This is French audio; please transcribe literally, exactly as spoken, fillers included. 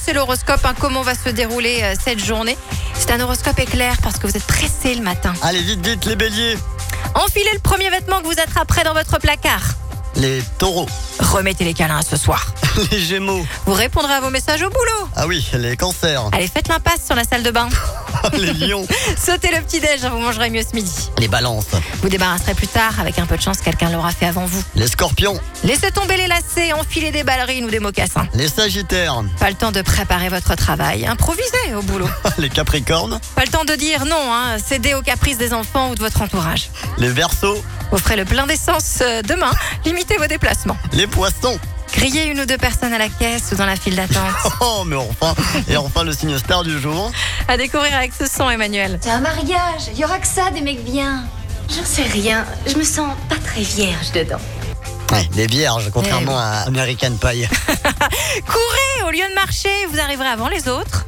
c'est l'horoscope. Hein, comment va se dérouler euh, cette journée? C'est un horoscope éclair parce que vous êtes pressés le matin. Allez, vite, vite, les béliers. Enfilez le premier vêtement que vous attraperez dans votre placard. Les taureaux. Remettez les câlins ce soir. Les gémeaux. Vous répondrez à vos messages au boulot. Ah oui, les cancers. Allez, faites l'impasse sur la salle de bain. Les lions. Sautez le petit-déj, vous mangerez mieux ce midi. Les balances. Vous débarrasserez plus tard, avec un peu de chance, quelqu'un l'aura fait avant vous. Les scorpions. Laissez tomber les lacets, enfilez des ballerines ou des mocassins. Les sagittaires. Pas le temps de préparer votre travail, improvisez au boulot. Les capricornes. Pas le temps de dire non, hein, cédez aux caprices des enfants ou de votre entourage. Les verseaux. Vous ferez le plein d'essence euh, demain, limitez vos déplacements. Les poissons. Grillez une ou deux personnes à la caisse ou dans la file d'attente. Oh, mais enfin. Et enfin, le signe star du jour. À découvrir avec ce son, Emmanuel. C'est un mariage, il y aura que ça, des mecs bien. J'en sais rien, je me sens pas très vierge dedans. Ouais, les vierges, contrairement Eh à American Pie. Courez, au lieu de marcher, vous arriverez avant les autres.